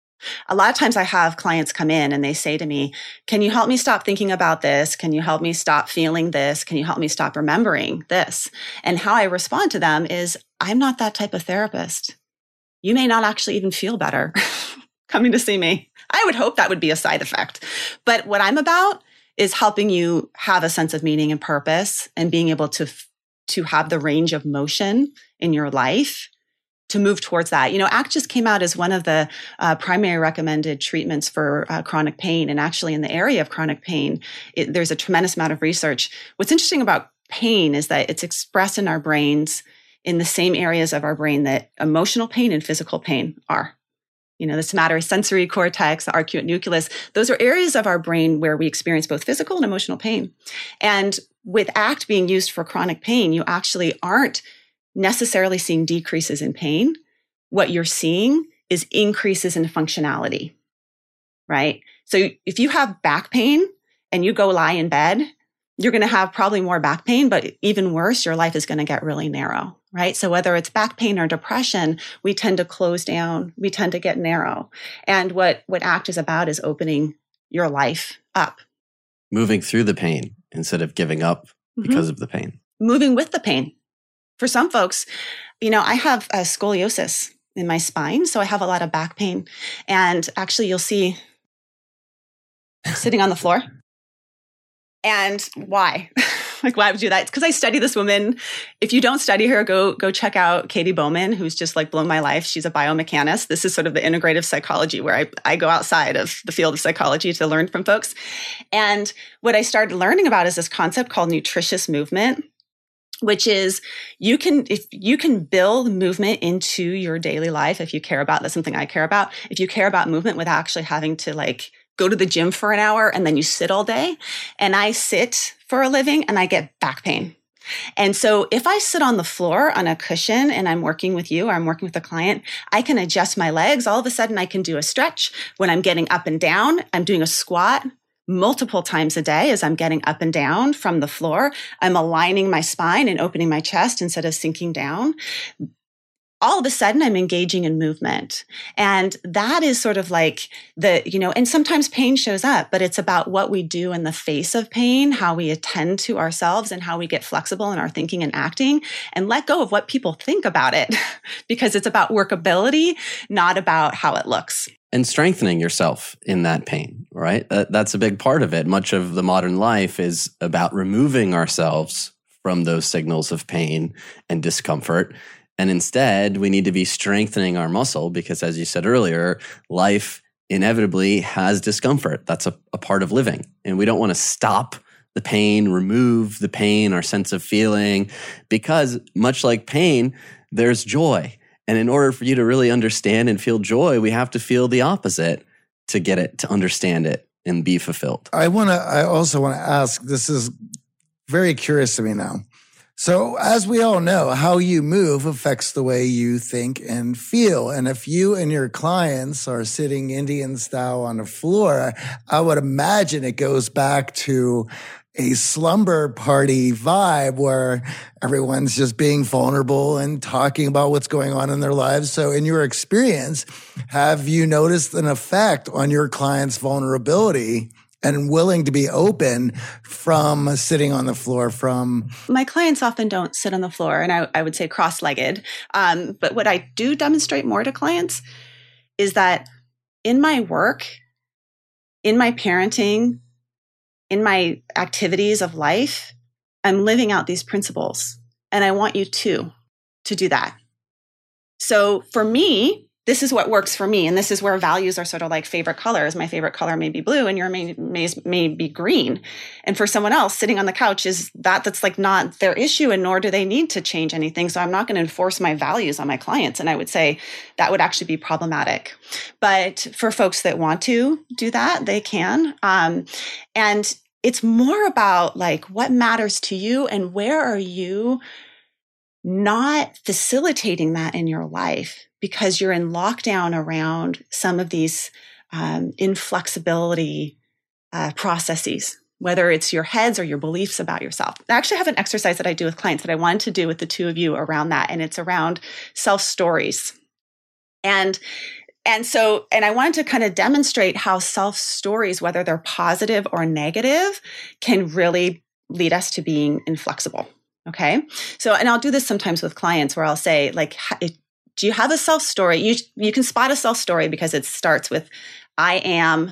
A lot of times I have clients come in and they say to me, can you help me stop thinking about this? Can you help me stop feeling this? Can you help me stop remembering this? And how I respond to them is, I'm not that type of therapist. You may not actually even feel better coming to see me. I would hope that would be a side effect. But what I'm about is helping you have a sense of meaning and purpose and being able to, to have the range of motion in your life to move towards that. You know, ACT just came out as one of the uh, primary recommended treatments for uh, chronic pain. And actually in the area of chronic pain, it, there's a tremendous amount of research. What's interesting about pain is that it's expressed in our brains in the same areas of our brain that emotional pain and physical pain are. You know, the somatosensory cortex, the arcuate nucleus, those are areas of our brain where we experience both physical and emotional pain. And with ACT being used for chronic pain, you actually aren't necessarily seeing decreases in pain. What you're seeing is increases in functionality, right? So if you have back pain and you go lie in bed, you're going to have probably more back pain, but even worse, your life is going to get really narrow, right? So whether it's back pain or depression, we tend to close down, we tend to get narrow. And what, what ACT is about is opening your life up. Moving through the pain instead of giving up because mm-hmm. of the pain. Moving with the pain. For some folks, you know, I have a scoliosis in my spine, so I have a lot of back pain. And actually, you'll see sitting on the floor. And why? Like, why would you do that? It's because I study this woman. If you don't study her, go go check out Katie Bowman, who's just like blown my life. She's a biomechanist. This is sort of the integrative psychology where I, I go outside of the field of psychology to learn from folks. And what I started learning about is this concept called nutritious movement, which is you can, if you can build movement into your daily life, if you care about, that's something I care about. If you care about movement without actually having to like go to the gym for an hour and then you sit all day. And I sit for a living and I get back pain. And so if I sit on the floor on a cushion and I'm working with you or I'm working with a client, I can adjust my legs. All of a sudden I can do a stretch. When I'm getting up and down, I'm doing a squat multiple times a day as I'm getting up and down from the floor. I'm aligning my spine and opening my chest instead of sinking down. All of a sudden I'm engaging in movement. And that is sort of like the, you know, and sometimes pain shows up, but it's about what we do in the face of pain, how we attend to ourselves and how we get flexible in our thinking and acting and let go of what people think about it because it's about workability, not about how it looks. And strengthening yourself in that pain, right? That, that's a big part of it. Much of the modern life is about removing ourselves from those signals of pain and discomfort. And instead, we need to be strengthening our muscle because, as you said earlier, life inevitably has discomfort. That's a, a part of living. And we don't want to stop the pain, remove the pain, our sense of feeling, because much like pain, there's joy. And in order for you to really understand and feel joy, we have to feel the opposite to get it, to understand it and be fulfilled. I want to, I also want to ask, this is very curious to me now. So as we all know, how you move affects the way you think and feel. And if you and your clients are sitting Indian style on the floor, I would imagine it goes back to a slumber party vibe where everyone's just being vulnerable and talking about what's going on in their lives. So in your experience, have you noticed an effect on your clients' vulnerability and willing to be open from sitting on the floor from... My clients often don't sit on the floor, and I, I would say cross-legged. Um, but what I do demonstrate more to clients is that in my work, in my parenting, in my activities of life, I'm living out these principles. And I want you too, to do that. So for me, this is what works for me. And this is where values are sort of like favorite colors. My favorite color may be blue and your may, may, may be green. And for someone else sitting on the couch is that that's like not their issue and nor do they need to change anything. So I'm not going to enforce my values on my clients. And I would say that would actually be problematic. But for folks that want to do that, they can. Um, and it's more about like what matters to you and where are you not facilitating that in your life because you're in lockdown around some of these um, inflexibility uh, processes, whether it's your heads or your beliefs about yourself. I actually have an exercise that I do with clients that I wanted to do with the two of you around that, and it's around self-stories. And And so, and I wanted to kind of demonstrate how self-stories, whether they're positive or negative, can really lead us to being inflexible. Okay. So, and I'll do this sometimes with clients where I'll say, like, do you have a self-story? You, you can spot a self-story because it starts with, I am,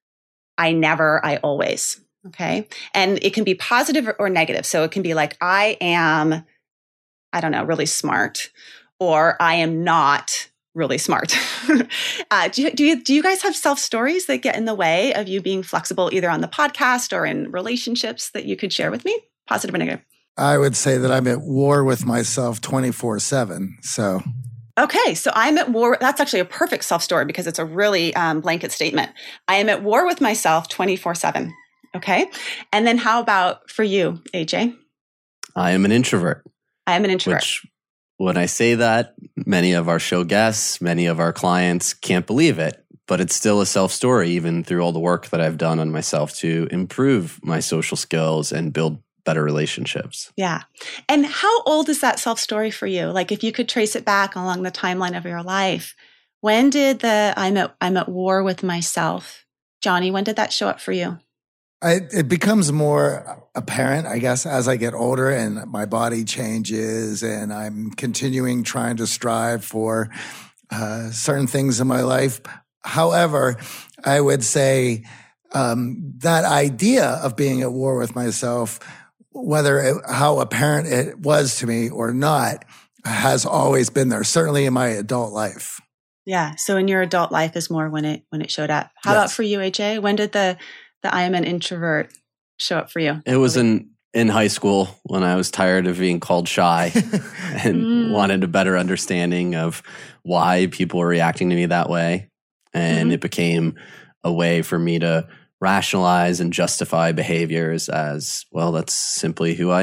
I never, I always. Okay. And it can be positive or negative. So it can be like, I am, I don't know, really smart, or I am not really smart. uh, do, you, do, you, do you guys have self-stories that get in the way of you being flexible either on the podcast or in relationships that you could share with me? Positive or negative? I would say that I'm at war with myself twenty-four seven. So, okay. So I'm at war. That's actually a perfect self-story because it's a really um, blanket statement. I am at war with myself twenty-four seven. Okay. And then how about for you, A J? I am an introvert. I am an introvert. Which, when I say that, many of our show guests, many of our clients can't believe it, but it's still a self-story, even through all the work that I've done on myself to improve my social skills and build better relationships. Yeah. And how old is that self-story for you? Like if you could trace it back along the timeline of your life, when did the I'm at, I'm at war with myself, Johnny, when did that show up for you? I, it becomes more apparent, I guess, as I get older and my body changes and I'm continuing trying to strive for uh, certain things in my life. However, I would say um, that idea of being at war with myself, whether it, how apparent it was to me or not, has always been there, certainly in my adult life. Yeah. So in your adult life is more when it when it showed up. How yes. about for you, A J? When did the the I am an introvert show up for you? It was in, in high school when I was tired of being called shy and mm. wanted a better understanding of why people were reacting to me that way. And mm-hmm. it became a way for me to rationalize and justify behaviors as, well, that's simply who I am.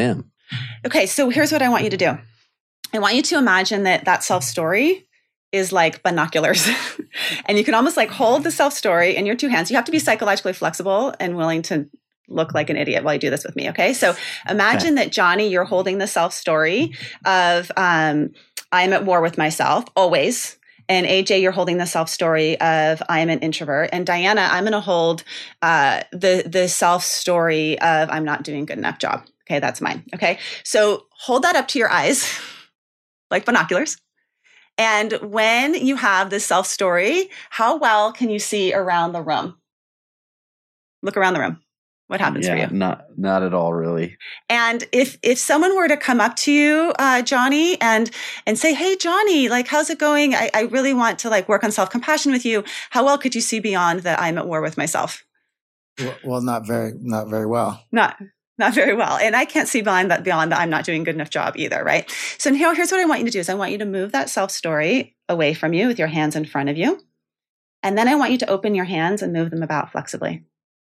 Okay, so here's what I want you to do. I want you to imagine that that self-story is like binoculars. And you can almost like hold the self-story in your two hands. You have to be psychologically flexible and willing to look like an idiot while you do this with me. Okay. So imagine okay. that Johnny, you're holding the self-story of, um, I'm at war with myself always. And A J, you're holding the self-story of I'm an introvert. And Diana, I'm going to hold, uh, the, the self-story of I'm not doing a good enough job. Okay. That's mine. Okay. So hold that up to your eyes like binoculars. And when you have this self-story, how well can you see around the room? Look around the room. What happens yeah, for you? Not, not at all, really. And if if someone were to come up to you, uh, Johnny, and and say, "Hey, Johnny, like, how's it going? I, I really want to like work on self-compassion with you. How well could you see beyond that I'm at war with myself?" Well, well not very, not very well. Not. Not very well. And I can't see beyond that, beyond that I'm not doing a good enough job either, right? So now here's what I want you to do is I want you to move that self-story away from you with your hands in front of you. And then I want you to open your hands and move them about flexibly.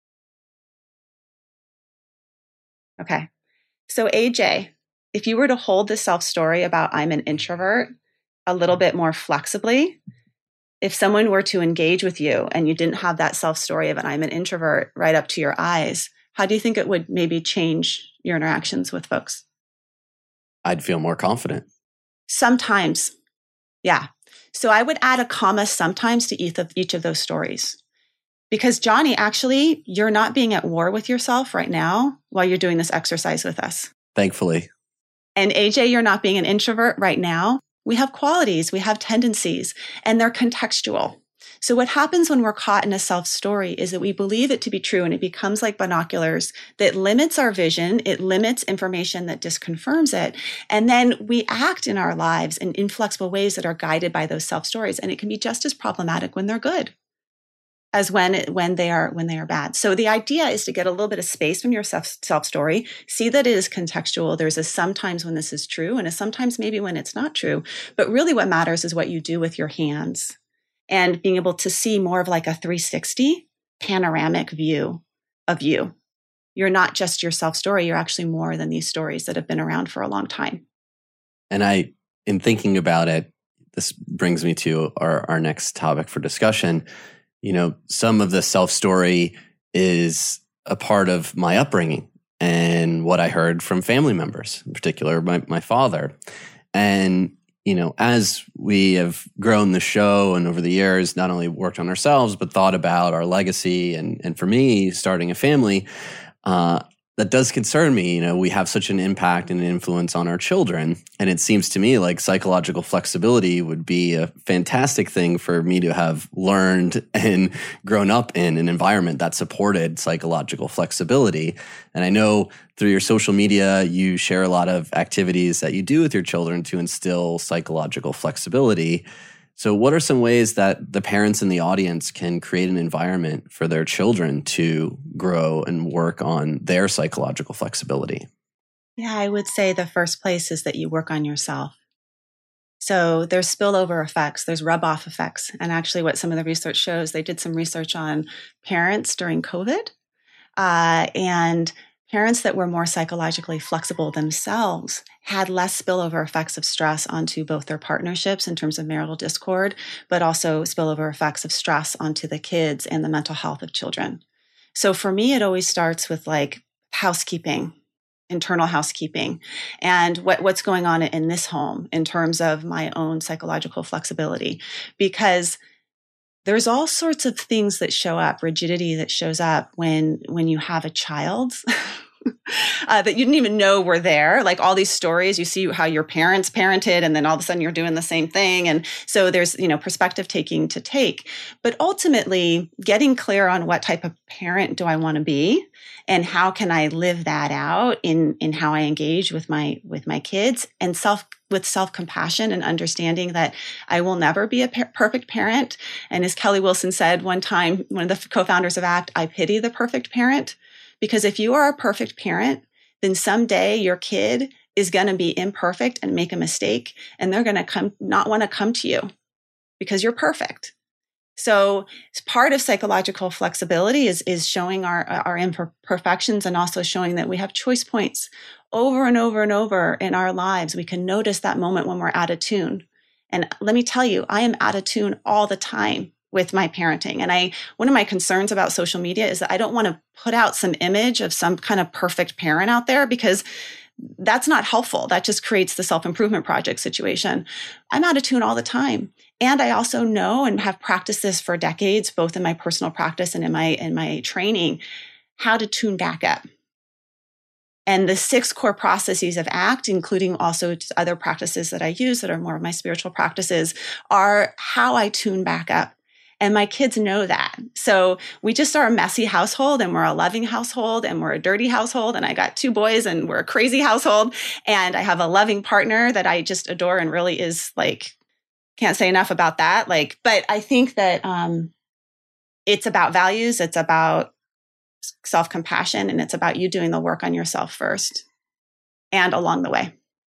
Okay. So A J, if you were to hold the self-story about I'm an introvert a little bit more flexibly, if someone were to engage with you and you didn't have that self-story of an I'm an introvert right up to your eyes, how do you think it would maybe change your interactions with folks? I'd feel more confident. Sometimes. Yeah. So I would add a comma sometimes to each of, each of those stories. Because Johnny, actually, you're not being at war with yourself right now while you're doing this exercise with us. Thankfully. And A J, you're not being an introvert right now. We have qualities, we have tendencies, and they're contextual. So what happens when we're caught in a self-story is that we believe it to be true and it becomes like binoculars that limits our vision. It limits information that disconfirms it. And then we act in our lives in inflexible ways that are guided by those self-stories. And it can be just as problematic when they're good as when, it, when they are, when they are bad. So the idea is to get a little bit of space from your self, self-story, see that it is contextual. There's a sometimes when this is true and a sometimes maybe when it's not true. But really what matters is what you do with your hands. And being able to see more of like a three sixty panoramic view of you. You're not just your self-story. You're actually more than these stories that have been around for a long time. And I, in thinking about it, this brings me to our, our next topic for discussion. You know, some of the self-story is a part of my upbringing and what I heard from family members, in particular, my, my father. And you know, as we have grown the show and over the years, not only worked on ourselves, but thought about our legacy and, and for me, starting a family, uh, that does concern me. You know, we have such an impact and an influence on our children. And it seems to me like psychological flexibility would be a fantastic thing for me to have learned and grown up in an environment that supported psychological flexibility. And I know through your social media, you share a lot of activities that you do with your children to instill psychological flexibility. So what are some ways that the parents in the audience can create an environment for their children to grow and work on their psychological flexibility? Yeah, I would say the first place is that you work on yourself. So there's spillover effects, there's rub-off effects. And actually what some of the research shows, they did some research on parents during COVID, uh, and parents that were more psychologically flexible themselves had less spillover effects of stress onto both their partnerships in terms of marital discord, but also spillover effects of stress onto the kids and the mental health of children. So for me, it always starts with like housekeeping, internal housekeeping, and what, what's going on in this home in terms of my own psychological flexibility, because there's all sorts of things that show up, rigidity that shows up when, when you have a child uh, that you didn't even know were there. Like all these stories, you see how your parents parented and then all of a sudden you're doing the same thing. And so there's, you know, perspective taking to take, but ultimately getting clear on what type of parent do I want to be and how can I live that out in, in how I engage with my, with my kids, and self, with self-compassion and understanding that I will never be a per- perfect parent. And as Kelly Wilson said one time, one of the co-founders of ACT, I pity the perfect parent, because if you are a perfect parent, then someday your kid is going to be imperfect and make a mistake, and they're going to come, not want to come to you because you're perfect. So part of psychological flexibility is, is showing our, our imperfections and also showing that we have choice points over and over and over in our lives. We can notice that moment when we're out of tune. And let me tell you, I am out of tune all the time with my parenting. And I, one of my concerns about social media is that I don't want to put out some image of some kind of perfect parent out there, because that's not helpful. That just creates the self-improvement project situation. I'm out of tune all the time. And I also know and have practiced this for decades, both in my personal practice and in my, in my training, how to tune back up. And the six core processes of ACT, including also other practices that I use that are more of my spiritual practices, are how I tune back up. And my kids know that. So we just are a messy household, and we're a loving household, and we're a dirty household. And I got two boys, and we're a crazy household. And I have a loving partner that I just adore, and really is like, can't say enough about that. Like, but I think that um, it's about values. It's about self-compassion, and it's about you doing the work on yourself first and along the way.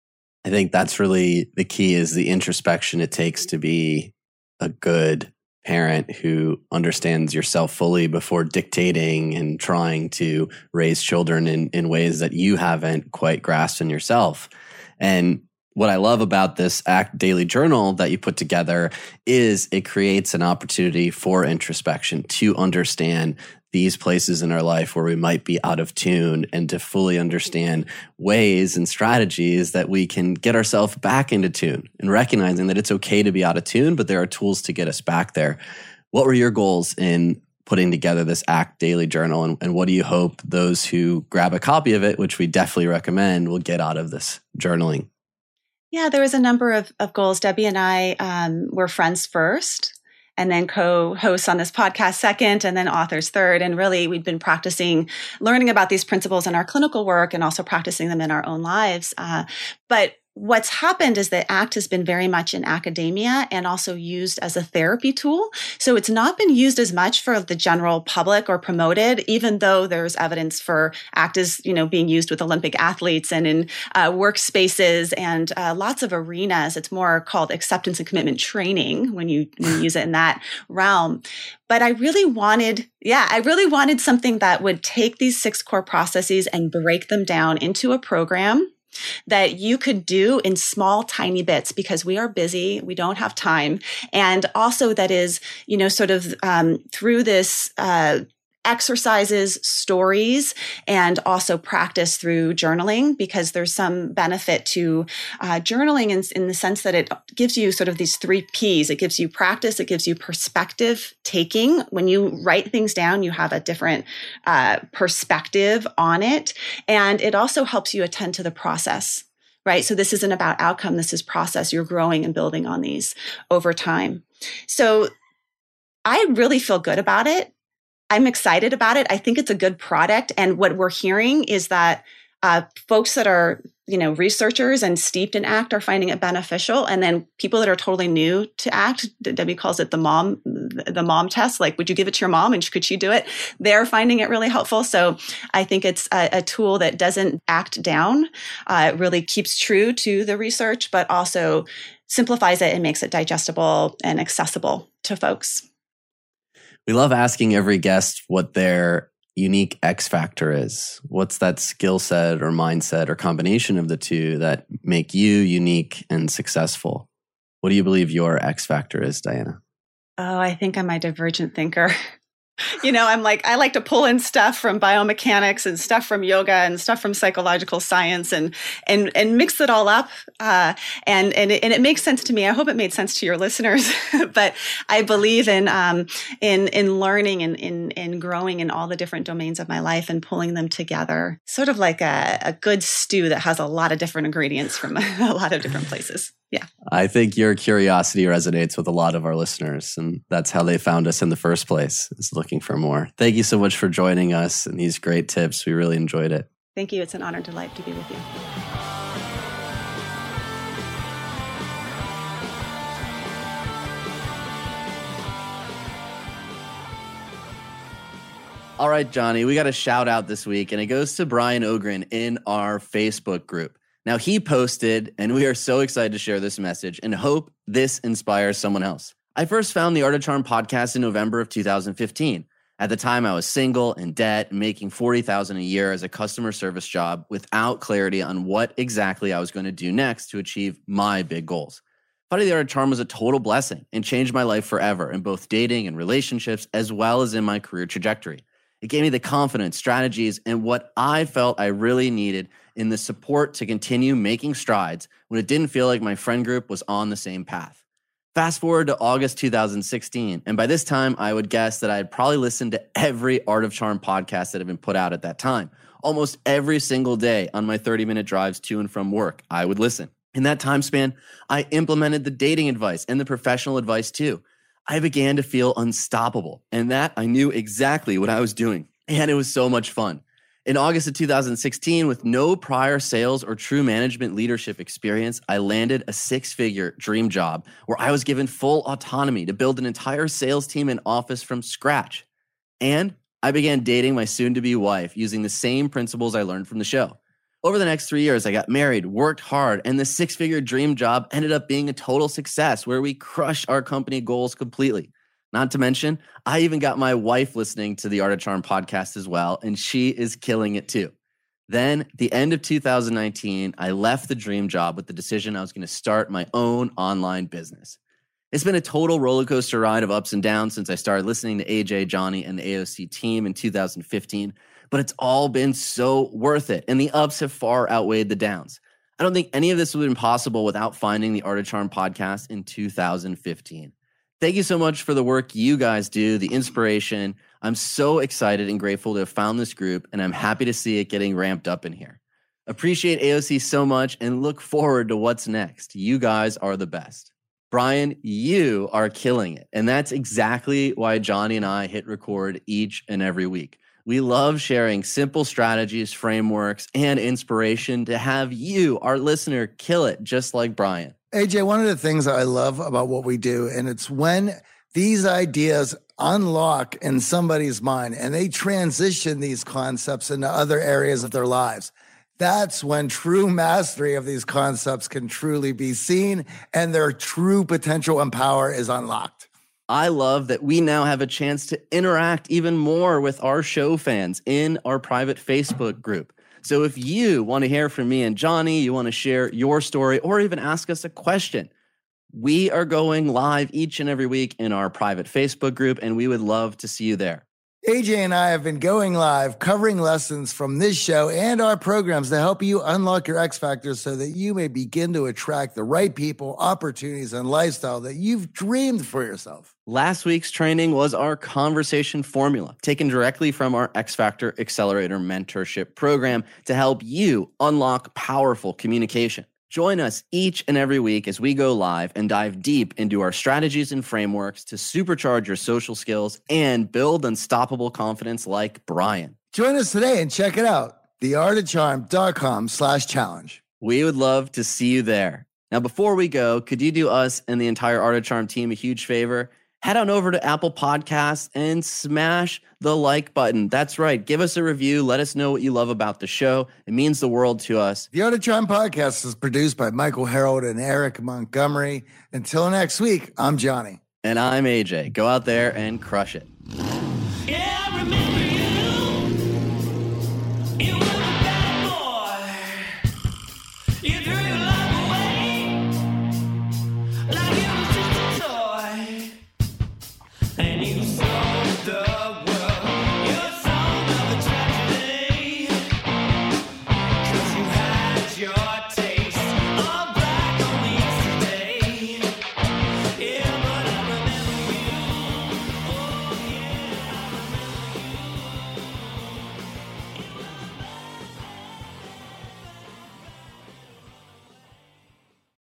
I think that's really the key, is the introspection it takes to be a good parent who understands yourself fully before dictating and trying to raise children in, in ways that you haven't quite grasped in yourself. And what I love about this ACT daily journal that you put together is it creates an opportunity for introspection to understand these places in our life where we might be out of tune, and to fully understand ways and strategies that we can get ourselves back into tune, and recognizing that it's okay to be out of tune, but there are tools to get us back there. What were your goals in putting together this ACT daily journal, and, and what do you hope those who grab a copy of it, which we definitely recommend, will get out of this journaling? Yeah, there was a number of, of goals. Debbie and I um, were friends first, and then co-hosts on this podcast second, and then authors third. And really, we'd been practicing, learning about these principles in our clinical work, and also practicing them in our own lives. Uh, but what's happened is that ACT has been very much in academia and also used as a therapy tool. So it's not been used as much for the general public or promoted, even though there's evidence for ACT as, you know, being used with Olympic athletes and in uh, workspaces and uh, lots of arenas. It's more called acceptance and commitment training when you, when you use it in that realm. But I really wanted, yeah, I really wanted something that would take these six core processes and break them down into a program that you could do in small, tiny bits, because we are busy, we don't have time. And also that is, you know, sort of um, through this uh, exercises, stories, and also practice through journaling, because there's some benefit to uh, journaling in, in the sense that it gives you sort of these three P's. It gives you practice, it gives you perspective taking. When you write things down, you have a different uh, perspective on it. And it also helps you attend to the process, right? So this isn't about outcome, this is process. You're growing and building on these over time. So I really feel good about it. I'm excited about it. I think it's a good product. And what we're hearing is that uh, folks that are, you know, researchers and steeped in ACT are finding it beneficial. And then people that are totally new to ACT, Debbie calls it the mom, the mom test. Like, would you give it to your mom and could she do it? They're finding it really helpful. So I think it's a, a tool that doesn't act down. Uh, it really keeps true to the research, but also simplifies it and makes it digestible and accessible to folks. We love asking every guest what their unique X factor is. What's that skill set or mindset or combination of the two that make you unique and successful? What do you believe your X factor is, Diana? Oh, I think I'm a divergent thinker. You know, I'm like, I like to pull in stuff from biomechanics and stuff from yoga and stuff from psychological science and and and mix it all up. Uh, and and it, and it makes sense to me. I hope it made sense to your listeners. But I believe in um in in learning and in in growing in all the different domains of my life and pulling them together, sort of like a, a good stew that has a lot of different ingredients from a lot of different places. Yeah. I think your curiosity resonates with a lot of our listeners, and that's how they found us in the first place, is looking for more. Thank you so much for joining us and these great tips. We really enjoyed it. Thank you. It's an honor and delight to be with you. All right, Johnny, we got a shout out this week, and it goes to Brian Ogren in our Facebook group. Now, he posted, and we are so excited to share this message and hope this inspires someone else. I first found the Art of Charm podcast in November of two thousand fifteen. At the time, I was single, in debt, and making forty thousand dollars a year as a customer service job without clarity on what exactly I was going to do next to achieve my big goals. Finding the Art of Charm was a total blessing and changed my life forever in both dating and relationships, as well as in my career trajectory. It gave me the confidence, strategies, and what I felt I really needed in the support to continue making strides when it didn't feel like my friend group was on the same path. Fast forward to August two thousand sixteen, and by this time, I would guess that I had probably listened to every Art of Charm podcast that had been put out at that time. Almost every single day on my thirty-minute drives to and from work, I would listen. In that time span, I implemented the dating advice and the professional advice too. I began to feel unstoppable, and that I knew exactly what I was doing, and it was so much fun. In August of two thousand sixteen, with no prior sales or true management leadership experience, I landed a six-figure dream job where I was given full autonomy to build an entire sales team and office from scratch. And I began dating my soon-to-be wife using the same principles I learned from the show. Over the next three years, I got married, worked hard, and the six-figure dream job ended up being a total success where we crushed our company goals completely. Not to mention, I even got my wife listening to the Art of Charm podcast as well, and she is killing it too. Then, at the end of two thousand nineteen, I left the dream job with the decision I was going to start my own online business. It's been a total roller coaster ride of ups and downs since I started listening to A J, Johnny, and the A O C team in two thousand fifteen, but it's all been so worth it, and the ups have far outweighed the downs. I don't think any of this would have been possible without finding the Art of Charm podcast in two thousand fifteen. Thank you so much for the work you guys do, the inspiration. I'm so excited and grateful to have found this group, and I'm happy to see it getting ramped up in here. Appreciate A O C so much and look forward to what's next. You guys are the best. Brian, you are killing it. And that's exactly why Johnny and I hit record each and every week. We love sharing simple strategies, frameworks, and inspiration to have you, our listener, kill it just like Brian. A J, one of the things that I love about what we do, and it's when these ideas unlock in somebody's mind and they transition these concepts into other areas of their lives. That's when true mastery of these concepts can truly be seen and their true potential and power is unlocked. I love that we now have a chance to interact even more with our show fans in our private Facebook group. So if you want to hear from me and Johnny, you want to share your story or even ask us a question, we are going live each and every week in our private Facebook group, and we would love to see you there. A J and I have been going live, covering lessons from this show and our programs to help you unlock your X factors so that you may begin to attract the right people, opportunities, and lifestyle that you've dreamed for yourself. Last week's training was our conversation formula, taken directly from our X Factor Accelerator mentorship program to help you unlock powerful communication. Join us each and every week as we go live and dive deep into our strategies and frameworks to supercharge your social skills and build unstoppable confidence like Brian. Join us today and check it out, theartofcharm.com slash challenge. We would love to see you there. Now, before we go, could you do us and the entire Art of Charm team a huge favor? Head on over to Apple Podcasts and smash the like button. That's right. Give us a review. Let us know what you love about the show. It means the world to us. The Art of Charm podcast is produced by Michael Harold and Eric Montgomery. Until next week, I'm Johnny. And I'm A J. Go out there and crush it. Yeah, remember.